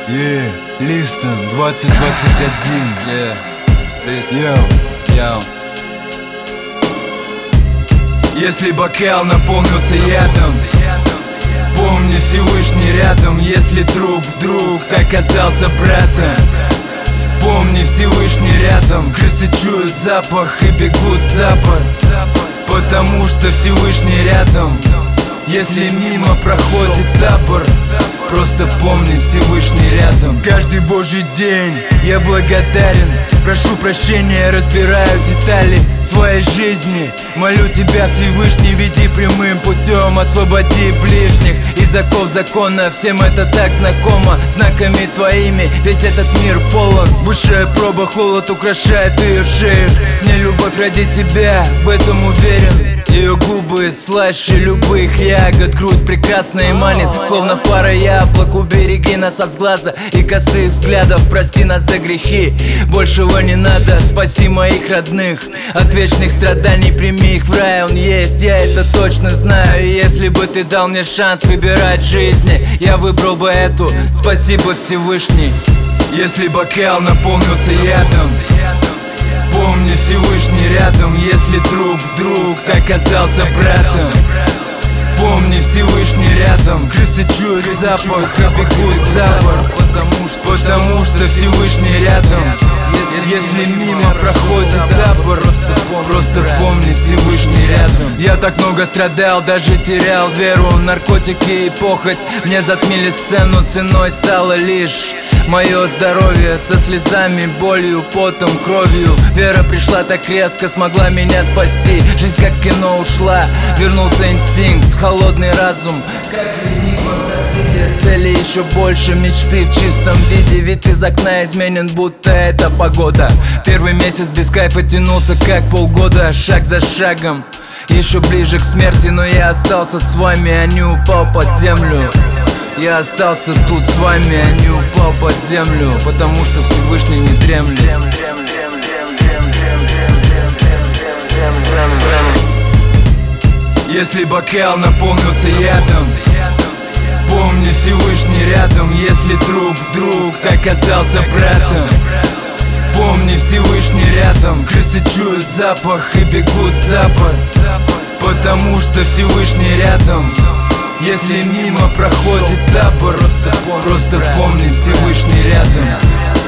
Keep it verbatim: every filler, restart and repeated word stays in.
Yeah, Листон, двадцать двадцать один. Yeah, Листон, Йоу. йоу. Если бокал наполнился ядом, помни, Всевышний рядом. Если друг вдруг оказался братом, помни, Всевышний рядом. Крысы чуют запах и бегут за борт, потому что Всевышний рядом. Если мимо проходит табор, просто помни, Всевышний рядом. Каждый божий день я благодарен, прошу прощения, разбираю детали своей жизни. Молю тебя, Всевышний, веди прямым путем, освободи ближних из оков закона. Всем это так знакомо, знаками твоими весь этот мир полон. Высшая проба, холод украшает ее шею. К ней любовь ради тебя, в этом уверен. Ее губы слаще любых ягод, грудь прекрасная манит, словно пара яблок. Убереги нас от сглаза и косых взглядов, прости нас за грехи, большего не надо. Спаси моих родных от вечных страданий, прими их в рай, он есть, я это точно знаю. И если бы ты дал мне шанс выбирать в жизни, я выбрал бы эту, спасибо, Всевышний. Если бокал наполнился ядом, помни, Всевышний рядом. Если друг вдруг оказался братом, помни, Всевышний рядом. Крысы чуют запах и бегут за борт, потому что, потому что Всевышний рядом. Если мимо проходит табор, просто, просто помни, Всевышний рядом. Я так много страдал, даже терял веру. Наркотики и похоть мне затмили сцену, ценой стало лишь мое здоровье. Со слезами, болью, потом, кровью вера пришла так резко, смогла меня спасти. Жизнь как кино ушла, вернулся инстинкт, холодный разум. Цели еще больше, мечты в чистом виде. Вид из окна изменен, будто это погода. Первый месяц без кайфа тянулся как полгода, шаг за шагом, еще ближе к смерти. Но я остался с вами, а не упал под землю. Я остался тут с вами, а не упал под землю, потому что Всевышний не дремлет. Если бокал наполнился ядом, помни, Всевышний рядом. Если друг вдруг оказался братом, помни, Всевышний рядом. Крысы чуют запах и бегут за борт, потому что Всевышний рядом. Если мимо проходит табор, просто помни, Всевышний рядом.